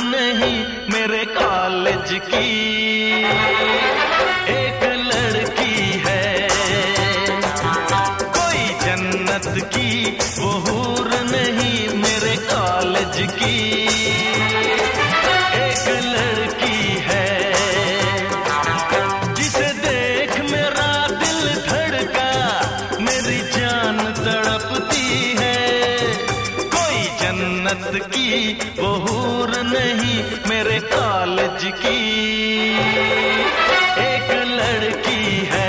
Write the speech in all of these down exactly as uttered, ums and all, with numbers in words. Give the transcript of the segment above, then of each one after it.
नहीं मेरे कॉलेज की एक लड़की है, कोई जन्नत की वो हूर नहीं मेरे कॉलेज की एक लड़की है, जिसे देख मेरा दिल धड़का, मेरी जान तड़पती है। कोई जन्नत की वो हूर नहीं मेरे कॉलेज की एक लड़की है।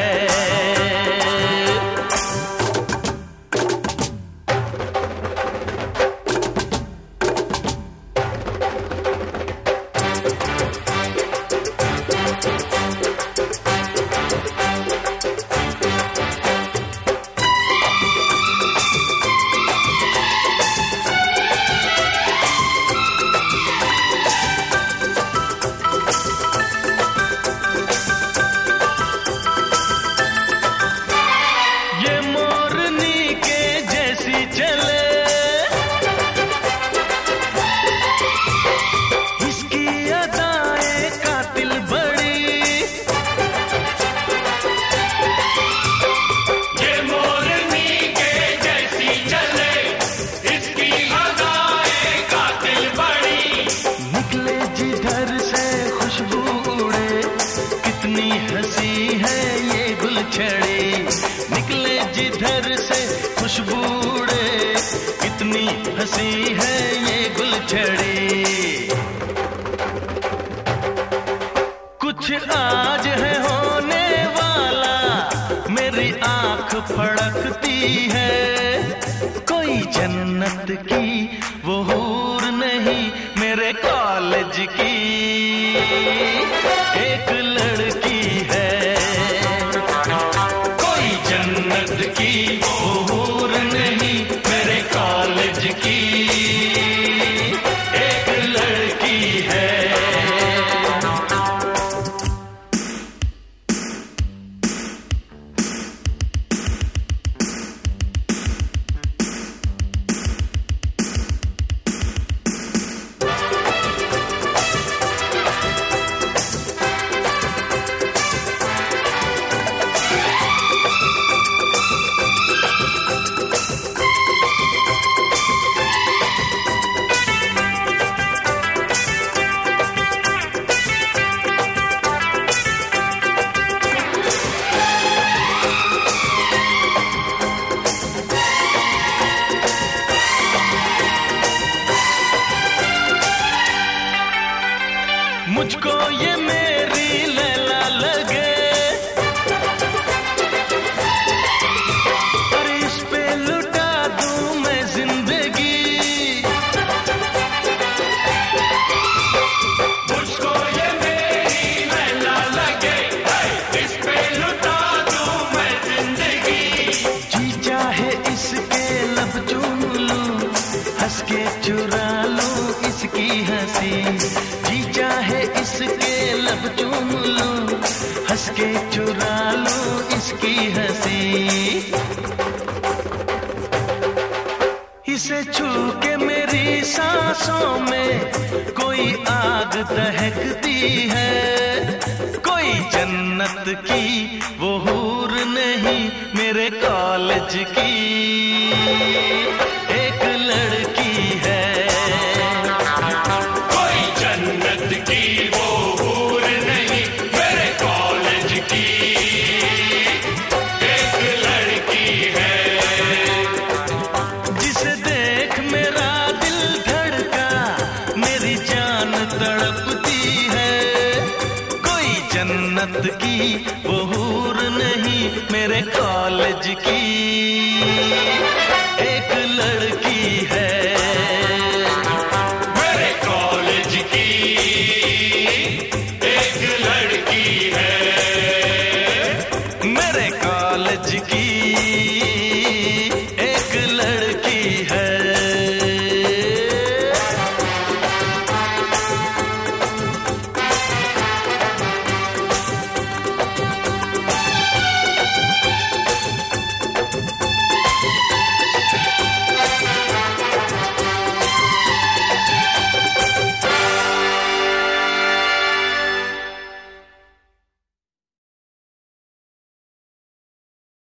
निकले जिधर से खुशबू उड़े, कितनी हंसी है ये गुलछड़ी। कुछ आज है होने वाला, मेरी आंख फड़कती है। कोई जन्नत की वो हूर नहीं मेरे कॉलेज की एक लड़की है, की वो हूर नहीं मेरे कॉलेज की एक लड़की है। मुझको ये मेरी लैला लगे, और इस पे लुटा दूं मैं जिंदगी। मुझको ये मेरी लैला लगे, इस पे लुटा दूं मैं जिंदगी। जी चाहे इसके लब चूम लूं, हंस के चुरा लूं इसकी हंसी। जी चाहे इसके लब चूम लूं, हंस के चुरा लूं इसकी हंसी। इसे छू के मेरी सांसों में कोई आग दहकती है। कोई जन्नत की वो हूर नहीं मेरे कॉलेज की एक लड़की है। जन्नत की वो हूर नहीं मेरे कॉलेज की एक लड़की है मेरे कॉलेज की।